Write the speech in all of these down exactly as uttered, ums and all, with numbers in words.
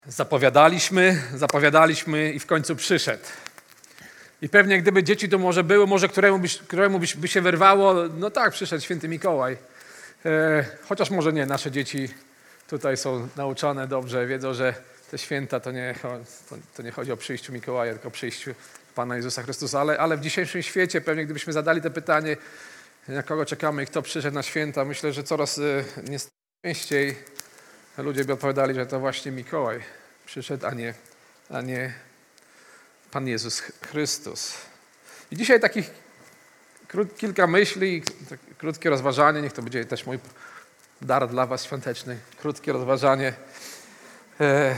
Zapowiadaliśmy, zapowiadaliśmy i w końcu przyszedł. I pewnie gdyby dzieci tu może były, może któremu by, któremu by, by się wyrwało, no tak, przyszedł święty Mikołaj. E, chociaż może nie, nasze dzieci tutaj są nauczone dobrze, wiedzą, że te święta to nie, to, to nie chodzi o przyjściu Mikołaja, tylko o przyjściu Pana Jezusa Chrystusa. Ale, ale w dzisiejszym świecie pewnie gdybyśmy zadali to pytanie, na kogo czekamy i kto przyszedł na święta, myślę, że coraz e, niestety częściej ludzie by odpowiadali, że to właśnie Mikołaj przyszedł, a nie, a nie Pan Jezus Chrystus. I dzisiaj takich krót, kilka myśli, tak, krótkie rozważanie, niech to będzie też mój dar dla was świąteczny, krótkie rozważanie e,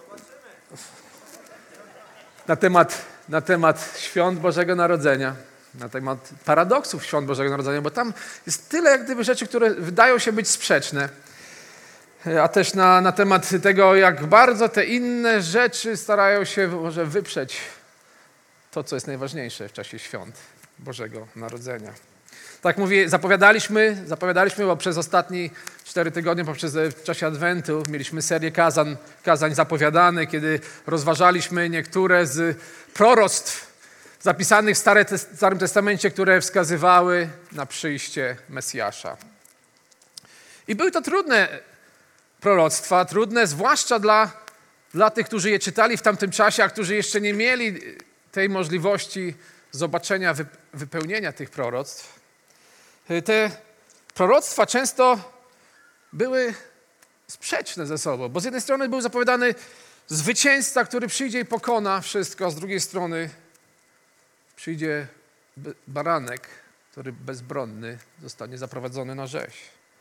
na temat, na temat świąt Bożego Narodzenia, na temat paradoksów świąt Bożego Narodzenia, bo tam jest tyle jak gdyby rzeczy, które wydają się być sprzeczne, a też na, na temat tego, jak bardzo te inne rzeczy starają się może wyprzeć to, co jest najważniejsze w czasie świąt Bożego Narodzenia. Tak mówię, zapowiadaliśmy, zapowiadaliśmy, bo przez ostatnie cztery tygodnie, poprzez w czasie Adwentu mieliśmy serię kazań, kazań zapowiadane, kiedy rozważaliśmy niektóre z proroctw zapisanych w Starym Testamencie, które wskazywały na przyjście Mesjasza. I były to trudne proroctwa, trudne zwłaszcza dla, dla tych, którzy je czytali w tamtym czasie, a którzy jeszcze nie mieli tej możliwości zobaczenia wypełnienia tych proroctw. Te proroctwa często były sprzeczne ze sobą, bo z jednej strony był zapowiadany zwycięzca, który przyjdzie i pokona wszystko, a z drugiej strony przyjdzie baranek, który bezbronny zostanie zaprowadzony na rzeź.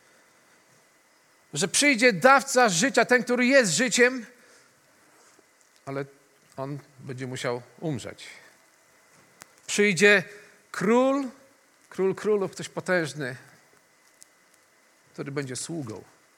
Że przyjdzie dawca życia, ten, który jest życiem, ale on będzie musiał umrzeć. Przyjdzie król, król królów, ktoś potężny, który będzie sługą.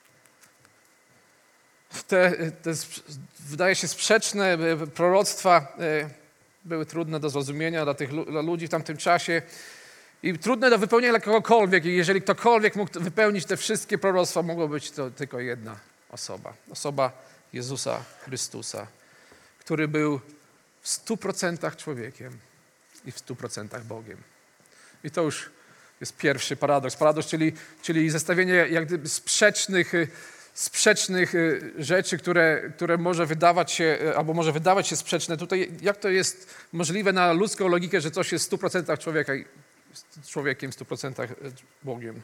Te, te wydaje się sprzeczne proroctwa były trudne do zrozumienia dla tych dla ludzi w tamtym czasie i trudne do wypełnienia dla kogokolwiek. I jeżeli ktokolwiek mógł wypełnić te wszystkie proroctwa, mogła być to tylko jedna osoba. Osoba Jezusa Chrystusa, który był w stu procentach człowiekiem i w stu procentach Bogiem. I to już jest pierwszy paradoks. Paradoks, czyli, czyli zestawienie jak gdyby sprzecznych, sprzecznych rzeczy, które, które może wydawać się, albo może wydawać się sprzeczne. Tutaj jak to jest możliwe na ludzką logikę, że coś jest w stu procentach człowieka i człowiekiem, w stu procentach Bogiem.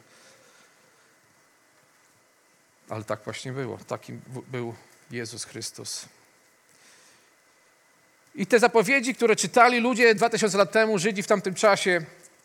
Ale tak właśnie było. Takim był Jezus Chrystus. I te zapowiedzi, które czytali ludzie dwa tysiące lat temu, Żydzi w tamtym czasie,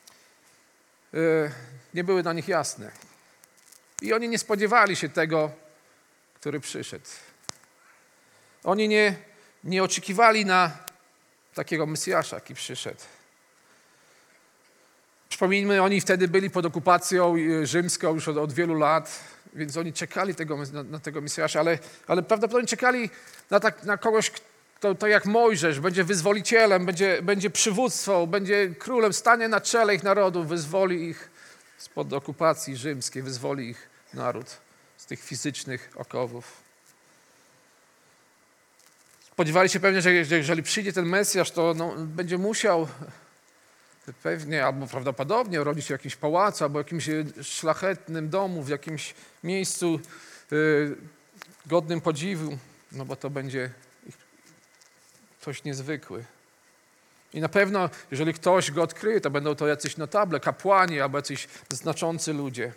nie były dla nich jasne. I oni nie spodziewali się tego, który przyszedł. Oni nie, nie oczekiwali na takiego Mesjasza, jaki przyszedł. Przypomnijmy, oni wtedy byli pod okupacją rzymską już od, od wielu lat, więc oni czekali tego, na, na tego Mesjasza, ale, ale prawdopodobnie czekali na, tak, na kogoś, kto to jak Mojżesz, będzie wyzwolicielem, będzie, będzie przywódcą, będzie królem, stanie na czele ich narodów, wyzwoli ich spod okupacji rzymskiej, wyzwoli ich naród z tych fizycznych okowów. Spodziewali się pewnie, że jeżeli przyjdzie ten Mesjasz, to no, będzie musiał pewnie albo prawdopodobnie urodzić się w jakimś pałacu, albo w jakimś szlachetnym domu, w jakimś miejscu yy, godnym podziwu, no bo to będzie ktoś niezwykły. I na pewno, jeżeli ktoś go odkryje, to będą to jacyś notable, kapłani albo jacyś znaczący ludzie.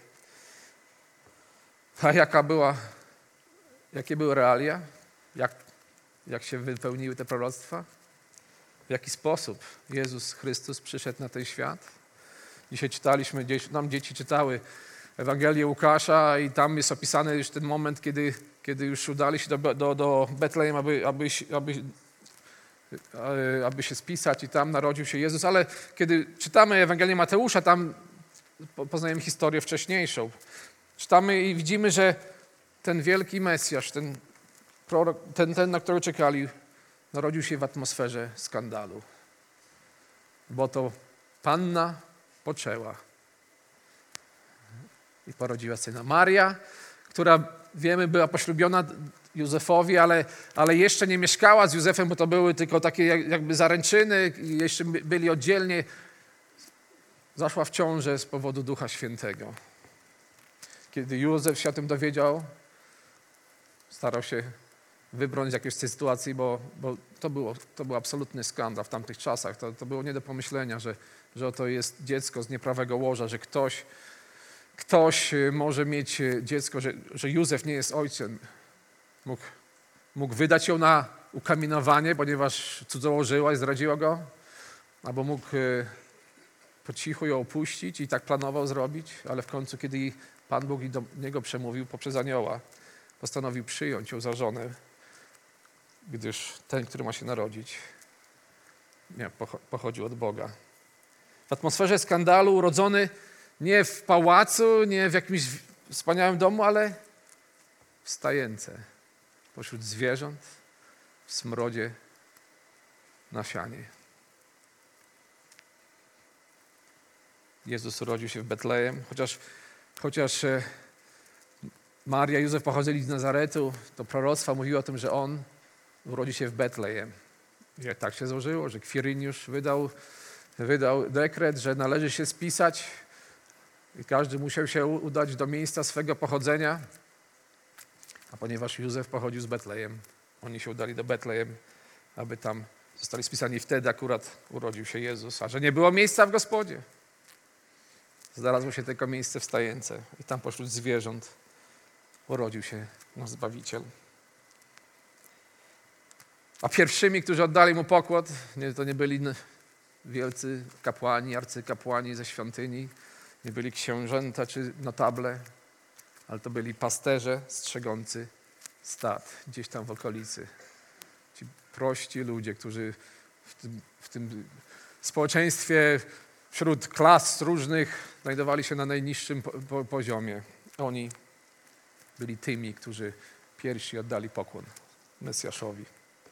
A jaka była, jakie były realia? Jak, jak się wypełniły te proroctwa? W jaki sposób Jezus Chrystus przyszedł na ten świat? Dzisiaj czytaliśmy, nam dzieci czytały Ewangelię Łukasza i tam jest opisany już ten moment, kiedy, kiedy już udali się do, do, do Betlejem, aby, aby, aby, aby się spisać i tam narodził się Jezus. Ale kiedy czytamy Ewangelię Mateusza, tam poznajemy historię wcześniejszą. Czytamy i widzimy, że ten wielki Mesjasz, ten, prorok, ten, ten na którego czekali, narodził się w atmosferze skandalu. Bo to panna poczęła i porodziła syna. Maria, która wiemy była poślubiona Józefowi, ale, ale jeszcze nie mieszkała z Józefem, bo to były tylko takie jakby zaręczyny i jeszcze byli oddzielnie. Zaszła w ciążę z powodu Ducha Świętego. Kiedy Józef się o tym dowiedział, starał się wybronić jakiejś sytuacji, bo, bo to, było, to był absolutny skandal w tamtych czasach. To, to było nie do pomyślenia, że, że oto jest dziecko z nieprawego łoża, że ktoś, ktoś może mieć dziecko, że, że Józef nie jest ojcem. Mógł, mógł wydać ją na ukamienowanie, ponieważ cudzołożyła i zdradziła go, albo mógł po cichu ją opuścić i tak planował zrobić, ale w końcu, kiedy Pan Bóg do niego przemówił poprzez anioła, postanowił przyjąć ją za żonę, gdyż ten, który ma się narodzić, nie, pochodził od Boga. W atmosferze skandalu urodzony nie w pałacu, nie w jakimś wspaniałym domu, ale w stajence, pośród zwierząt, w smrodzie na sianie. Jezus urodził się w Betlejem, chociaż, chociaż Maria i Józef pochodzili z Nazaretu, to proroctwa mówiły o tym, że On urodzi się w Betlejem. I tak się złożyło, że Kwiryniusz wydał, wydał dekret, że należy się spisać i każdy musiał się udać do miejsca swego pochodzenia, a ponieważ Józef pochodził z Betlejem, oni się udali do Betlejem, aby tam zostali spisani. Wtedy akurat urodził się Jezus, a że nie było miejsca w gospodzie. Znalazło się tylko miejsce w stajence i tam pośród zwierząt urodził się nasz Zbawiciel. A pierwszymi, którzy oddali Mu pokłon, nie, to nie byli wielcy kapłani, arcykapłani ze świątyni, nie byli książęta czy notable, ale to byli pasterze strzegący stad gdzieś tam w okolicy. Ci prości ludzie, którzy w tym, w tym społeczeństwie wśród klas różnych znajdowali się na najniższym po, po, poziomie. Oni byli tymi, którzy pierwsi oddali pokłon Mesjaszowi.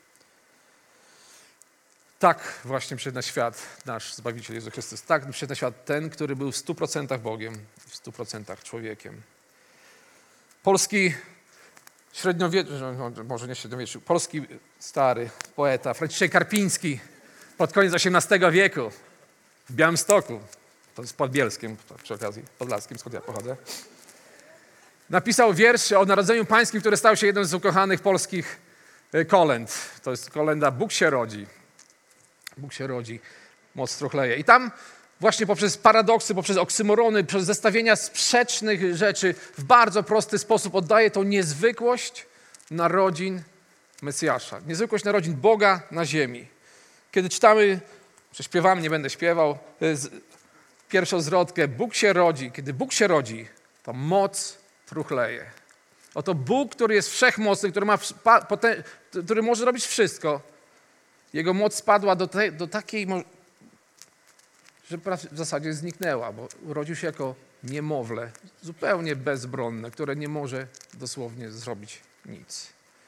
Tak właśnie przyszedł na świat nasz Zbawiciel Jezus Chrystus. Tak przyszedł na świat ten, który był w stu procentach Bogiem i w stu procentach człowiekiem. Polski średniowieczny, może nie średniowieczny, polski stary poeta Franciszek Karpiński pod koniec osiemnastego wieku w Białymstoku, to jest pod Bielskiem, przy okazji podlaskim, skąd ja pochodzę, napisał wiersz o Narodzeniu Pańskim, który stał się jednym z ukochanych polskich kolęd. To jest kolęda Bóg się rodzi. Bóg się rodzi, moc truchleje. I tam właśnie poprzez paradoksy, poprzez oksymorony, przez zestawienia sprzecznych rzeczy w bardzo prosty sposób oddaje tą niezwykłość narodzin Mesjasza. Niezwykłość narodzin Boga na ziemi. Kiedy czytamy, prześpiewamy, nie będę śpiewał, pierwszą zwrotkę, Bóg się rodzi. Kiedy Bóg się rodzi, to moc truchleje. Oto Bóg, który jest wszechmocny, który, ma, który może robić wszystko, Jego moc spadła do, te, do takiej, że w zasadzie zniknęła, bo urodził się jako niemowlę, zupełnie bezbronne, które nie może dosłownie zrobić nic.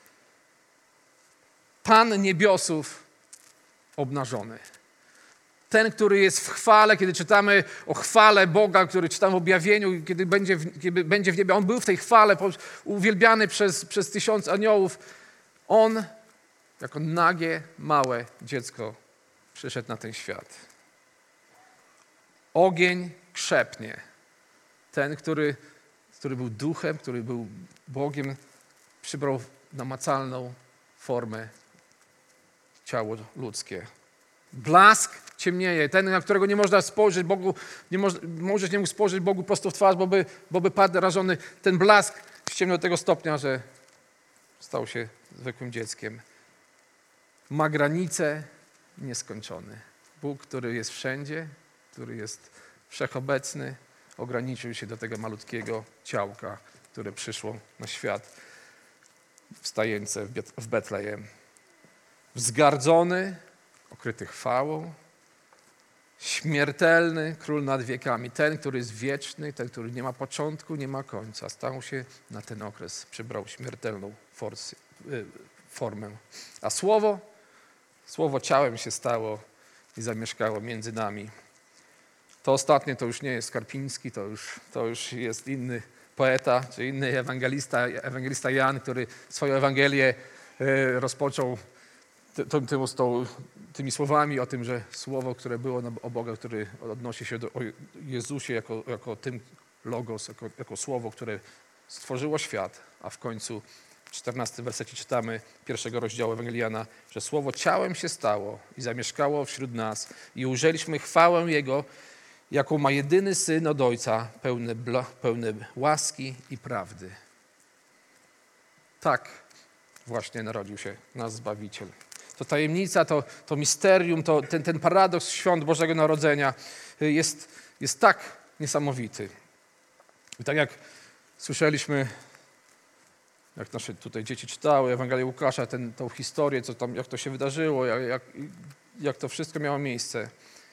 Pan niebiosów obnażony. Ten, który jest w chwale, kiedy czytamy o chwale Boga, który czytamy w objawieniu, kiedy będzie w, kiedy będzie w niebie, On był w tej chwale, uwielbiany przez, przez tysiąc aniołów. On jako nagie, małe dziecko przyszedł na ten świat. Ogień krzepnie. Ten, który, który był duchem, który był Bogiem, przybrał namacalną formę ciało ludzkie. Blask ciemnieje. Ten, na którego nie można spojrzeć Bogu, nie moż, możesz nie mógł spojrzeć Bogu prosto w twarz, bo by, bo by padł rażony. Ten blask ściemniał do tego stopnia, że stał się zwykłym dzieckiem. Ma granice nieskończone. Bóg, który jest wszędzie, który jest wszechobecny, ograniczył się do tego malutkiego ciałka, które przyszło na świat w stajence w Betlejem. Wzgardzony, okryty chwałą, śmiertelny król nad wiekami. Ten, który jest wieczny, ten, który nie ma początku, nie ma końca. Stał się na ten okres, przybrał śmiertelną forsy, y, formę. A Słowo Słowo ciałem się stało i zamieszkało między nami. To ostatnie to już nie jest Karpiński, to już, to już jest inny poeta, czy inny ewangelista, ewangelista Jan, który swoją Ewangelię rozpoczął tym, tym, tą, tymi słowami o tym, że słowo, które było o Boga, które odnosi się do o Jezusie jako, jako tym logos, jako, jako słowo, które stworzyło świat, a w końcu w czternastym wersecie czytamy pierwszego rozdziału Ewangelii Jana, że słowo ciałem się stało i zamieszkało wśród nas i ujrzeliśmy chwałę Jego, jaką ma jedyny Syn od Ojca, pełny, bla, pełny łaski i prawdy. Tak właśnie narodził się nasz Zbawiciel. To tajemnica, to, to misterium, to ten, ten paradoks świąt Bożego Narodzenia jest, jest tak niesamowity. I tak jak słyszeliśmy, jak nasze tutaj dzieci czytały Ewangelię Łukasza, ten, tą historię, co tam, jak to się wydarzyło, jak, jak, jak to wszystko miało miejsce.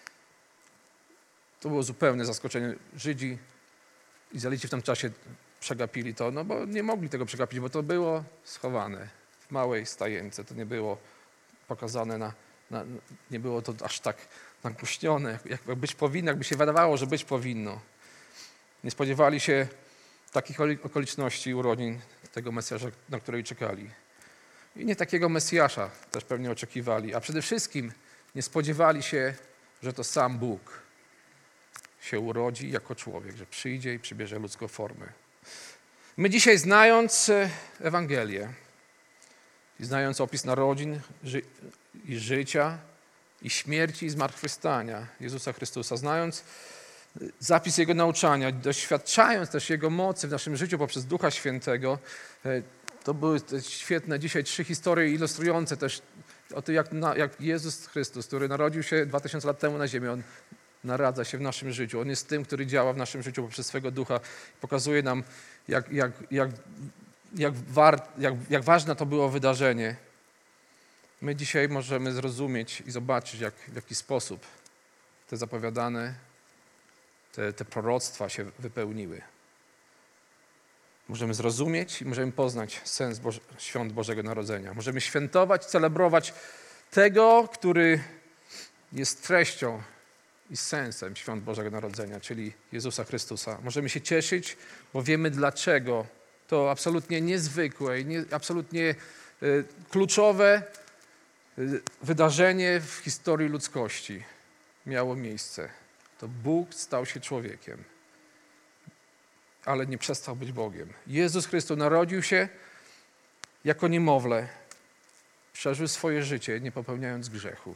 To było zupełne zaskoczenie. Żydzi, Izraelici w tym czasie przegapili to, no bo nie mogli tego przegapić, bo to było schowane w małej stajence. To nie było pokazane, na, na, nie było to aż tak nagłośnione, jak, jak być powinno, jakby się wydawało, że być powinno. Nie spodziewali się takich okoliczności urodzin tego Mesjasza, na której czekali. I nie takiego Mesjasza też pewnie oczekiwali, a przede wszystkim nie spodziewali się, że to sam Bóg się urodzi jako człowiek, że przyjdzie i przybierze ludzką formę. My dzisiaj, znając Ewangelię i znając opis narodzin ży- i życia i śmierci i zmartwychwstania Jezusa Chrystusa, znając zapis Jego nauczania, doświadczając też Jego mocy w naszym życiu poprzez Ducha Świętego, to były te świetne dzisiaj trzy historie ilustrujące też o tym, jak, na, jak Jezus Chrystus, który narodził się dwa tysiące lat temu na ziemi, On naradza się w naszym życiu. On jest tym, który działa w naszym życiu poprzez swego Ducha. Pokazuje nam, jak, jak, jak, jak, war, jak, jak ważne to było wydarzenie. My dzisiaj możemy zrozumieć i zobaczyć, jak, w jaki sposób te zapowiadane, te, te proroctwa się wypełniły. Możemy zrozumieć i możemy poznać sens Boże, świąt Bożego Narodzenia. Możemy świętować, celebrować tego, który jest treścią i sensem świąt Bożego Narodzenia, czyli Jezusa Chrystusa. Możemy się cieszyć, bo wiemy, dlaczego to absolutnie niezwykłe i nie, absolutnie y, kluczowe y, wydarzenie w historii ludzkości miało miejsce. To Bóg stał się człowiekiem, ale nie przestał być Bogiem. Jezus Chrystus narodził się jako niemowlę, przeżył swoje życie, nie popełniając grzechu,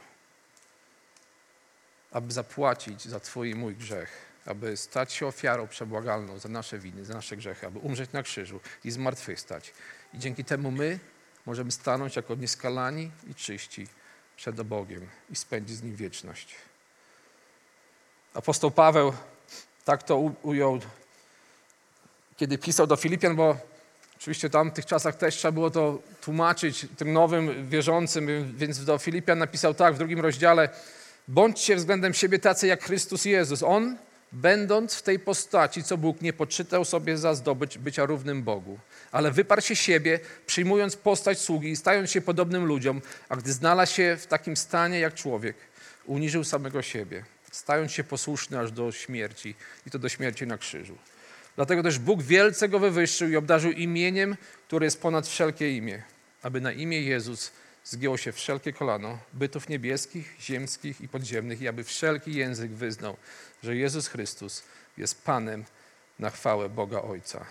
aby zapłacić za twój i mój grzech, aby stać się ofiarą przebłagalną za nasze winy, za nasze grzechy, aby umrzeć na krzyżu i zmartwychwstać. I dzięki temu my możemy stanąć jako nieskalani i czyści przed Bogiem i spędzić z Nim wieczność. Apostoł Paweł tak to ujął, kiedy pisał do Filipian, bo oczywiście w tamtych czasach też trzeba było to tłumaczyć tym nowym wierzącym, więc do Filipian napisał tak w drugim rozdziale: bądźcie względem siebie tacy jak Chrystus Jezus. On, będąc w tej postaci, co Bóg, nie poczytał sobie za zdobycz bycia równym Bogu, ale wyparł się siebie, przyjmując postać sługi i stając się podobnym ludziom, a gdy znalazł się w takim stanie jak człowiek, uniżył samego siebie, stając się posłuszny aż do śmierci i to do śmierci na krzyżu. Dlatego też Bóg wielce go wywyższył i obdarzył imieniem, które jest ponad wszelkie imię, aby na imię Jezus zgięło się wszelkie kolano bytów niebieskich, ziemskich i podziemnych i aby wszelki język wyznał, że Jezus Chrystus jest Panem na chwałę Boga Ojca.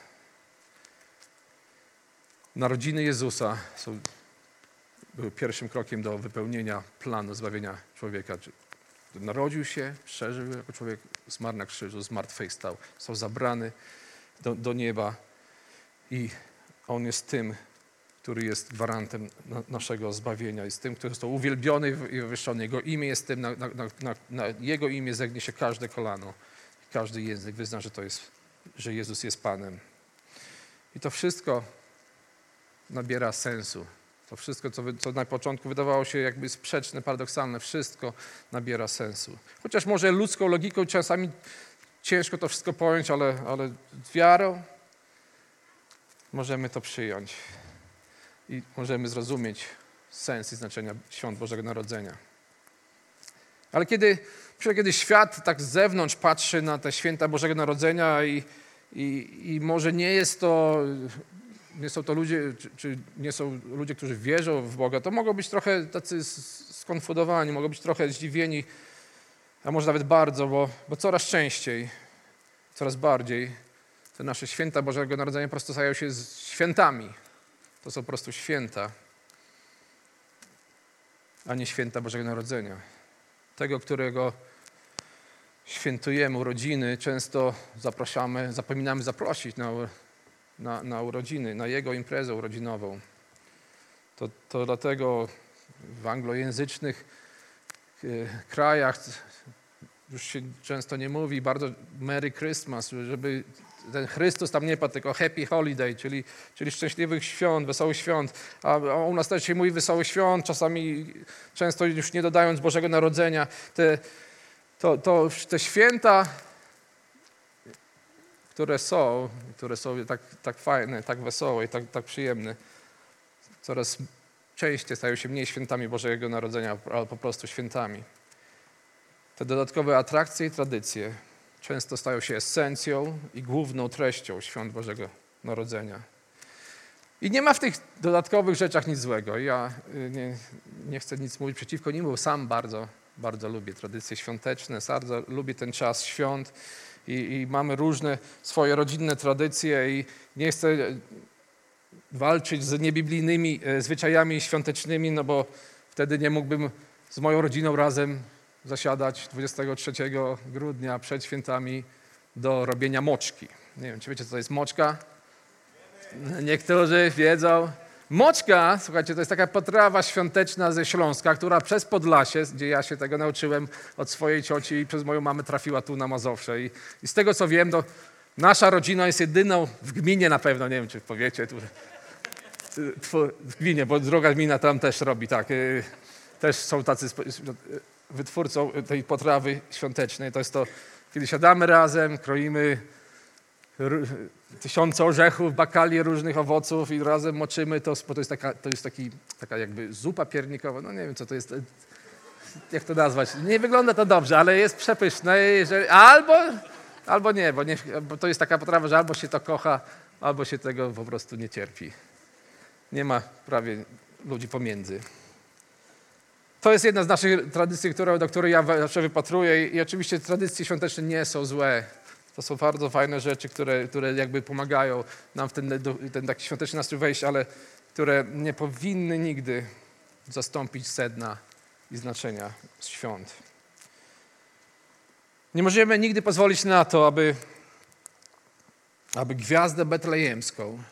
Narodziny Jezusa są, były pierwszym krokiem do wypełnienia planu zbawienia człowieka. Narodził się, przeżył jako człowiek, zmarł na krzyżu, zmartwychwstał, został zabrany do, do nieba i On jest tym, który jest gwarantem naszego zbawienia, jest tym, który został uwielbiony i wywyższony. Jego imię jest tym, na, na, na, na Jego imię zegnie się każde kolano, każdy język wyzna, że to jest, że Jezus jest Panem. I to wszystko nabiera sensu. To wszystko, co, co na początku wydawało się jakby sprzeczne, paradoksalne, wszystko nabiera sensu. Chociaż może ludzką logiką czasami ciężko to wszystko pojąć, ale, ale wiarą możemy to przyjąć. I możemy zrozumieć sens i znaczenia świąt Bożego Narodzenia. Ale kiedy, kiedy świat tak z zewnątrz patrzy na te święta Bożego Narodzenia i, I, i może nie jest to, nie są to ludzie, czy, czy nie są ludzie, którzy wierzą w Boga, to mogą być trochę tacy skonfudowani, mogą być trochę zdziwieni, a może nawet bardzo, bo, bo coraz częściej, coraz bardziej te nasze święta Bożego Narodzenia po prostu stają się z świętami. To są po prostu święta, a nie święta Bożego Narodzenia. Tego, którego świętujemy, urodziny, często zapraszamy, zapominamy zaprosić na, na, na urodziny, na Jego imprezę urodzinową. To, to dlatego w anglojęzycznych krajach już się często nie mówi bardzo Merry Christmas, żeby ten Chrystus tam nie padł, tylko Happy Holiday, czyli, czyli szczęśliwych świąt, wesołych świąt. A u nas też się mówi wesołych świąt, czasami często już nie dodając Bożego Narodzenia. Te, to, to, te święta, które są, które są tak, tak fajne, tak wesołe i tak, tak przyjemne, coraz częściej stają się mniej świętami Bożego Narodzenia, ale po prostu świętami. Te dodatkowe atrakcje i tradycje często stają się esencją i główną treścią świąt Bożego Narodzenia. I nie ma w tych dodatkowych rzeczach nic złego. Ja nie, nie chcę nic mówić przeciwko nim, bo sam bardzo, bardzo lubię tradycje świąteczne, bardzo lubię ten czas świąt i, i mamy różne swoje rodzinne tradycje i nie chcę walczyć z niebiblijnymi zwyczajami świątecznymi, no bo wtedy nie mógłbym z moją rodziną razem zasiadać dwudziestego trzeciego grudnia przed świętami do robienia moczki. Nie wiem, czy wiecie, co to jest moczka? Niektórzy wiedzą. Moczka, słuchajcie, to jest taka potrawa świąteczna ze Śląska, która przez Podlasie, gdzie ja się tego nauczyłem od swojej cioci i przez moją mamę trafiła tu na Mazowsze. I, i z tego, co wiem, to nasza rodzina jest jedyną w gminie na pewno, nie wiem, czy powiecie, tu, w gminie, bo druga gmina tam też robi tak. Też są tacy wytwórcą tej potrawy świątecznej. To jest to, kiedy siadamy razem, kroimy tysiące orzechów, bakalię różnych owoców i razem moczymy to, bo to jest taka, to jest taki, taka jakby zupa piernikowa. No nie wiem, co to jest, jak to nazwać. Nie wygląda to dobrze, ale jest przepyszne. Jeżeli, albo, albo nie, bo nie, bo to jest taka potrawa, że albo się to kocha, albo się tego po prostu nie cierpi. Nie ma prawie ludzi pomiędzy. To jest jedna z naszych tradycji, które, do której ja zawsze wypatruję i, i oczywiście tradycje świąteczne nie są złe. To są bardzo fajne rzeczy, które, które jakby pomagają nam w ten, ten taki świąteczny nastrój wejść, ale które nie powinny nigdy zastąpić sedna i znaczenia świąt. Nie możemy nigdy pozwolić na to, aby, aby gwiazdę betlejemską,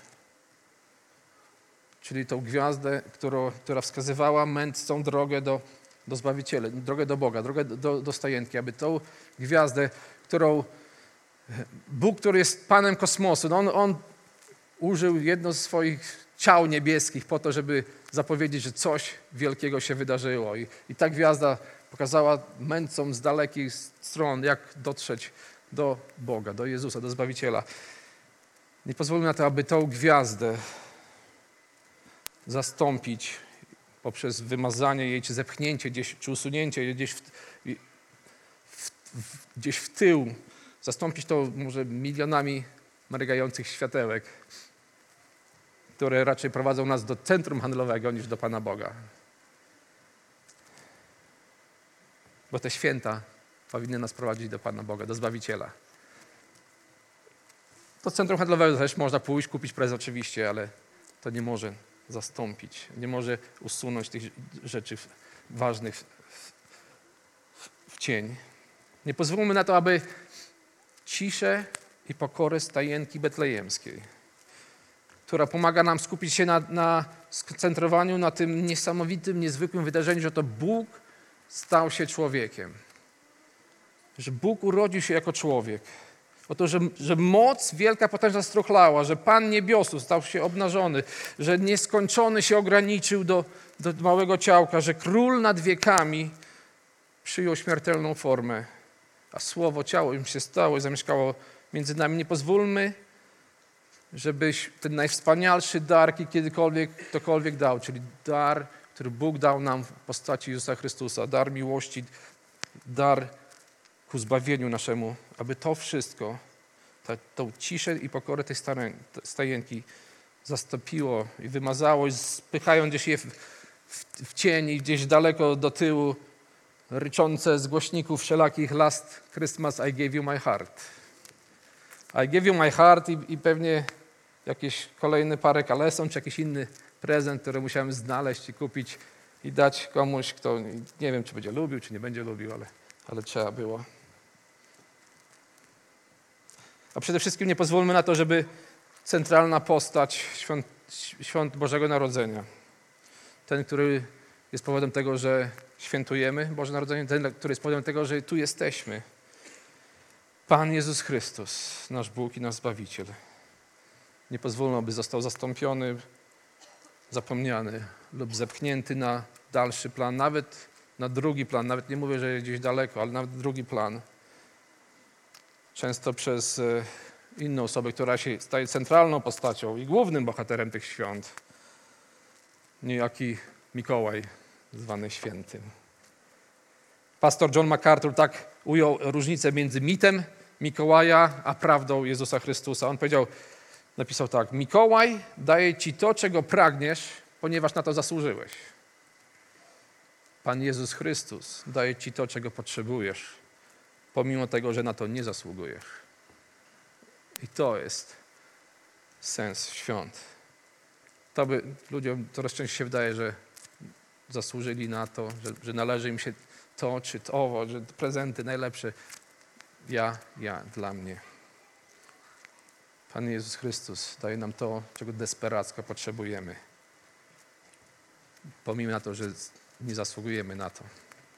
czyli tą gwiazdę, którą, która wskazywała mędrcom drogę do, do Zbawiciela, drogę do Boga, drogę do, do stajenki, aby tą gwiazdę, którą Bóg, który jest Panem kosmosu, no on, on użył jedno z swoich ciał niebieskich po to, żeby zapowiedzieć, że coś wielkiego się wydarzyło. I, i ta gwiazda pokazała mędrcom z dalekich stron, jak dotrzeć do Boga, do Jezusa, do Zbawiciela. Nie pozwólmy na to, aby tą gwiazdę zastąpić poprzez wymazanie jej, czy zepchnięcie gdzieś, czy usunięcie jej gdzieś w, w, w, gdzieś w tył, zastąpić to może milionami mrygających światełek, które raczej prowadzą nas do centrum handlowego niż do Pana Boga. Bo te święta powinny nas prowadzić do Pana Boga, do Zbawiciela. Do centrum handlowego też można pójść, kupić prezent oczywiście, ale to nie może zastąpić, nie może usunąć tych rzeczy ważnych w, w, w cień. Nie pozwólmy na to, aby ciszę i pokorę stajenki betlejemskiej, która pomaga nam skupić się na, na skoncentrowaniu na tym niesamowitym, niezwykłym wydarzeniu, że to Bóg stał się człowiekiem. Że Bóg urodził się jako człowiek. Oto, że, że moc wielka, potężna struchlała, że Pan niebiosu stał się obnażony, że nieskończony się ograniczył do, do małego ciałka, że Król nad wiekami przyjął śmiertelną formę, a Słowo ciało im się stało i zamieszkało między nami. Nie pozwólmy, żebyś ten najwspanialszy dar, jaki kiedykolwiek ktokolwiek dał, czyli dar, który Bóg dał nam w postaci Jezusa Chrystusa, dar miłości, dar ku zbawieniu naszemu, aby to wszystko, ta, tą ciszę i pokorę tej stajenki zastąpiło i wymazało, i spychając gdzieś je w, w, w cień i gdzieś daleko do tyłu, ryczące z głośników wszelakich Last Christmas I gave you my heart. I gave you my heart i, i pewnie jakieś kolejne parę kaleson, czy jakiś inny prezent, który musiałem znaleźć i kupić i dać komuś, kto nie wiem, czy będzie lubił, czy nie będzie lubił, ale, ale trzeba było. A przede wszystkim nie pozwólmy na to, żeby centralna postać świąt, świąt Bożego Narodzenia, ten, który jest powodem tego, że świętujemy Boże Narodzenie, ten, który jest powodem tego, że tu jesteśmy. Pan Jezus Chrystus, nasz Bóg i nasz Zbawiciel. Nie pozwólmy, aby został zastąpiony, zapomniany lub zepchnięty na dalszy plan, nawet na drugi plan, nawet nie mówię, że gdzieś daleko, ale nawet drugi plan. Często przez inną osobę, która się staje centralną postacią i głównym bohaterem tych świąt. Niejaki Mikołaj, zwany Świętym. Pastor John MacArthur tak ujął różnicę między mitem Mikołaja a prawdą Jezusa Chrystusa. On powiedział, napisał tak: Mikołaj daje ci to, czego pragniesz, ponieważ na to zasłużyłeś. Pan Jezus Chrystus daje ci to, czego potrzebujesz, pomimo tego, że na to nie zasługujesz. I to jest sens świąt. To by ludziom coraz częściej się wydaje, że zasłużyli na to, że, że należy im się to czy to, owo, że prezenty najlepsze. Ja, ja, dla mnie. Pan Jezus Chrystus daje nam to, czego desperacko potrzebujemy. Pomimo na to, że nie zasługujemy na to.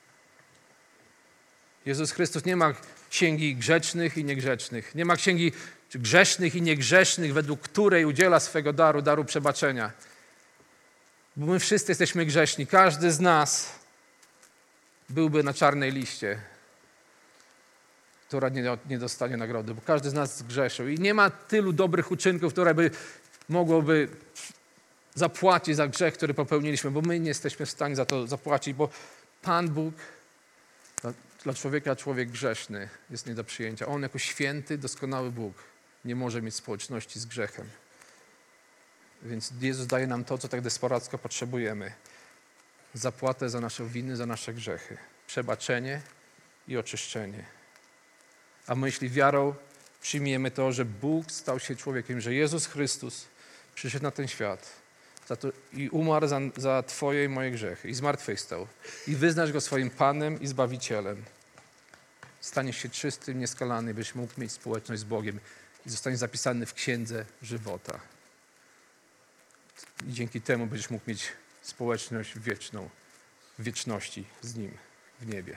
Jezus Chrystus nie ma księgi grzecznych i niegrzecznych. Nie ma księgi grzesznych i niegrzesznych, według której udziela swego daru, daru przebaczenia. Bo my wszyscy jesteśmy grzeszni. Każdy z nas byłby na czarnej liście, która nie, nie dostanie nagrody, bo każdy z nas zgrzeszył. I nie ma tylu dobrych uczynków, które by mogłoby zapłacić za grzech, który popełniliśmy, bo my nie jesteśmy w stanie za to zapłacić, bo Pan Bóg dla, dla człowieka, człowiek grzeszny jest nie do przyjęcia. On jako święty, doskonały Bóg nie może mieć społeczności z grzechem. Więc Jezus daje nam to, co tak desperacko potrzebujemy. Zapłatę za nasze winy, za nasze grzechy. Przebaczenie i oczyszczenie. A my, jeśli wiarą przyjmiemy to, że Bóg stał się człowiekiem, że Jezus Chrystus przyszedł na ten świat za to, i umarł za, za Twoje i moje grzechy i zmartwychwstał i wyznasz Go swoim Panem i Zbawicielem, staniesz się czystym, nieskalany, byś mógł mieć społeczność z Bogiem i zostaniesz zapisany w Księdze Żywota. I dzięki temu będziesz mógł mieć społeczność wieczną, w wieczności z Nim w niebie.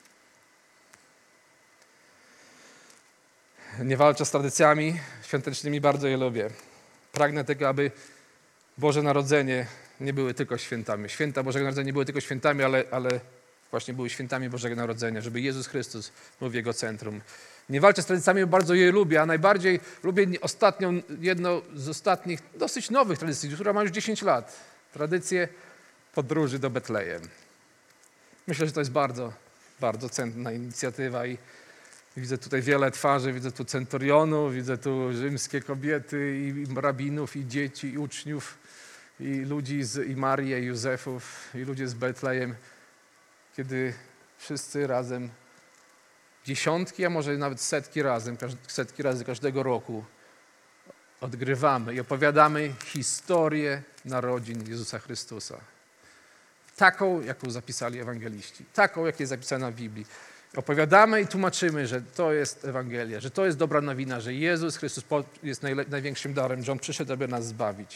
Nie walczę z tradycjami świątecznymi, bardzo je lubię. Pragnę tego, aby Boże Narodzenie nie były tylko świętami. Święta Bożego Narodzenia nie były tylko świętami, ale, ale właśnie były świętami Bożego Narodzenia, żeby Jezus Chrystus był w Jego centrum. Nie walczę z tradycjami, bo bardzo je lubię, a najbardziej lubię ostatnią, jedną z ostatnich, dosyć nowych tradycji, która ma już dziesięć lat. Tradycję podróży do Betlejem. Myślę, że to jest bardzo, bardzo cenna inicjatywa i widzę tutaj wiele twarzy, widzę tu centurionów, widzę tu rzymskie kobiety i rabinów, i dzieci, i uczniów, i ludzi, z, i Marię, i Józefów, i ludzie z Betlejem, kiedy wszyscy razem, dziesiątki, a może nawet setki razem, setki razy każdego roku odgrywamy i opowiadamy historię narodzin Jezusa Chrystusa. Taką, jaką zapisali ewangeliści, taką, jak jest zapisana w Biblii. Opowiadamy i tłumaczymy, że to jest Ewangelia, że to jest dobra nowina, że Jezus Chrystus jest najle- największym darem, że On przyszedł, aby nas zbawić.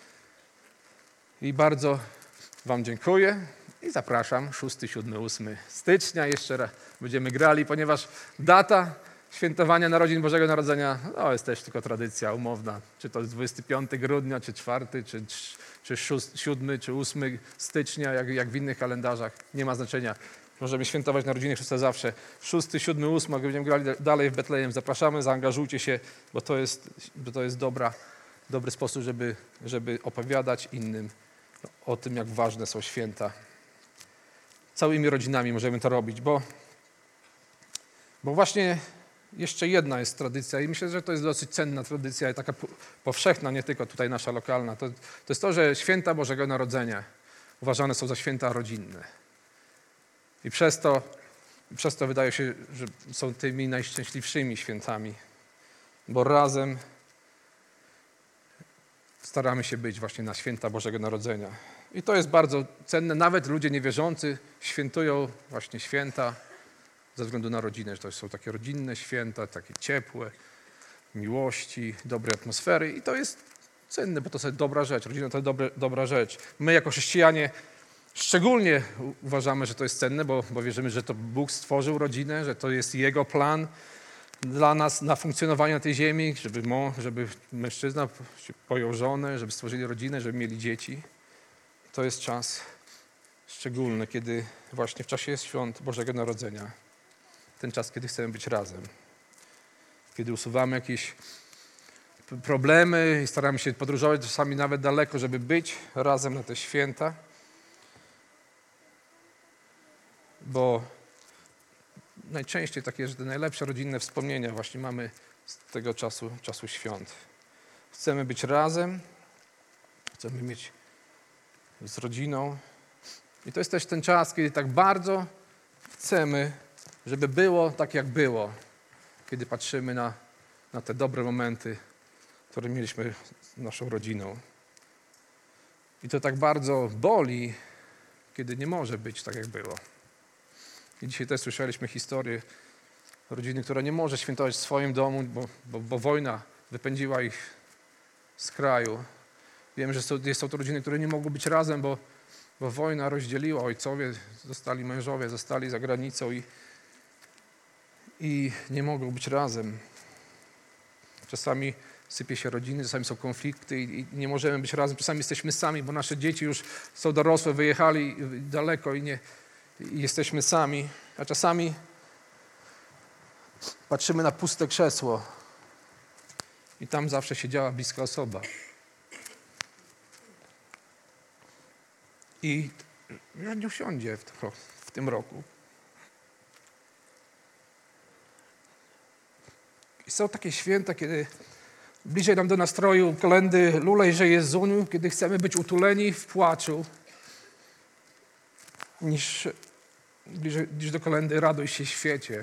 I bardzo Wam dziękuję i zapraszam szósty, siódmy, ósmy stycznia. Jeszcze raz będziemy grali, ponieważ data świętowania narodzin Bożego Narodzenia no, jest też tylko tradycja umowna. Czy to jest dwudziestego piątego grudnia, czy czwartego, czy, czy siódmego, czy ósmego stycznia, jak, jak w innych kalendarzach. Nie ma znaczenia. Możemy świętować narodziny Chrystusa zawsze. szósty, siódmy, ósmy, jak będziemy grali dalej w Betlejem. Zapraszamy, zaangażujcie się, bo to jest, bo to jest dobra, dobry sposób, żeby, żeby opowiadać innym o tym, jak ważne są święta. Całymi rodzinami możemy to robić, bo, bo właśnie jeszcze jedna jest tradycja i myślę, że to jest dosyć cenna tradycja i taka powszechna, nie tylko tutaj nasza lokalna. To, to jest to, że święta Bożego Narodzenia uważane są za święta rodzinne. I przez to, przez to wydaje się, że są tymi najszczęśliwszymi świętami, bo razem staramy się być właśnie na święta Bożego Narodzenia. I to jest bardzo cenne. Nawet ludzie niewierzący świętują właśnie święta ze względu na rodzinę, że to są takie rodzinne święta, takie ciepłe, miłości, dobrej atmosfery. I to jest cenne, bo to jest dobra rzecz. Rodzina to jest dobre, dobra rzecz. My jako chrześcijanie szczególnie uważamy, że to jest cenne, bo, bo wierzymy, że to Bóg stworzył rodzinę, że to jest Jego plan dla nas na funkcjonowanie na tej ziemi, żeby, mo, żeby mężczyzna się pojął żonę, żeby stworzyli rodzinę, żeby mieli dzieci. To jest czas szczególny, kiedy właśnie w czasie świąt Bożego Narodzenia, ten czas, kiedy chcemy być razem, kiedy usuwamy jakieś problemy i staramy się podróżować czasami nawet daleko, żeby być razem na te święta, bo najczęściej takie, że te najlepsze rodzinne wspomnienia właśnie mamy z tego czasu, czasu świąt. Chcemy być razem, chcemy mieć z rodziną i to jest też ten czas, kiedy tak bardzo chcemy, żeby było tak, jak było, kiedy patrzymy na, na te dobre momenty, które mieliśmy z naszą rodziną. I to tak bardzo boli, kiedy nie może być tak, jak było. I dzisiaj też słyszeliśmy historię rodziny, która nie może świętować w swoim domu, bo, bo, bo wojna wypędziła ich z kraju. Wiem, że są, są to rodziny, które nie mogły być razem, bo, bo wojna rozdzieliła. Ojcowie zostali, mężowie zostali za granicą i, i nie mogą być razem. Czasami sypie się rodziny, czasami są konflikty i, i nie możemy być razem. Czasami jesteśmy sami, bo nasze dzieci już są dorosłe, wyjechali daleko i nie i jesteśmy sami, a czasami patrzymy na puste krzesło i tam zawsze siedziała bliska osoba. I nie usiądzie w, to, w tym roku. I są takie święta, kiedy bliżej nam do nastroju kolędy Lulejże Jezuniu, kiedy chcemy być utuleni w płaczu, niż Bliżej, bliżej do kolędy Radość się świecie.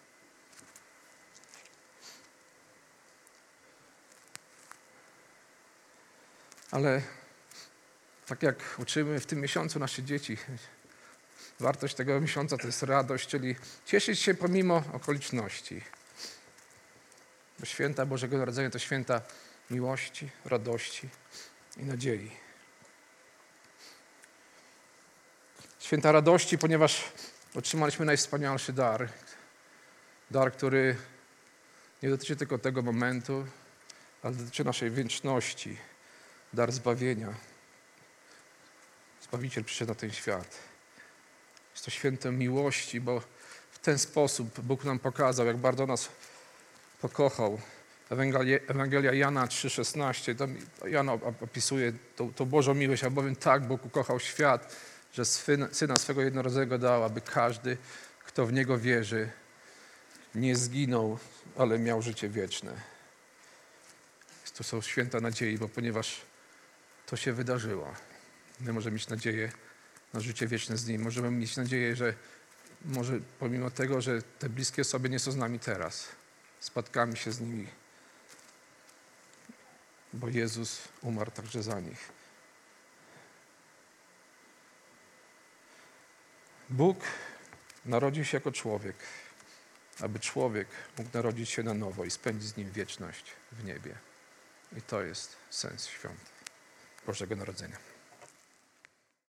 Ale tak jak uczymy w tym miesiącu nasze dzieci, wartość tego miesiąca to jest radość, czyli cieszyć się pomimo okoliczności. Bo święta Bożego Narodzenia to święta miłości, radości i nadziei. Święta radości, ponieważ otrzymaliśmy najwspanialszy dar. Dar, który nie dotyczy tylko tego momentu, ale dotyczy naszej wieczności. Dar zbawienia. Zbawiciel przyszedł na ten świat. Jest to święto miłości, bo w ten sposób Bóg nam pokazał, jak bardzo nas pokochał. Ewangelia, Ewangelia Jana trzy szesnaście, tam Jan opisuje tą, tą Bożą miłość, albowiem tak Bóg ukochał świat, że Syna swego jednorodzonego dał, aby każdy, kto w Niego wierzy, nie zginął, ale miał życie wieczne. To są święta nadziei, bo ponieważ to się wydarzyło, my możemy mieć nadzieję na życie wieczne z Nim. Możemy mieć nadzieję, że może pomimo tego, że te bliskie osoby nie są z nami teraz, spotkamy się z nimi, bo Jezus umarł także za nich. Bóg narodził się jako człowiek, aby człowiek mógł narodzić się na nowo i spędzić z Nim wieczność w niebie. I to jest sens świąt Bożego Narodzenia.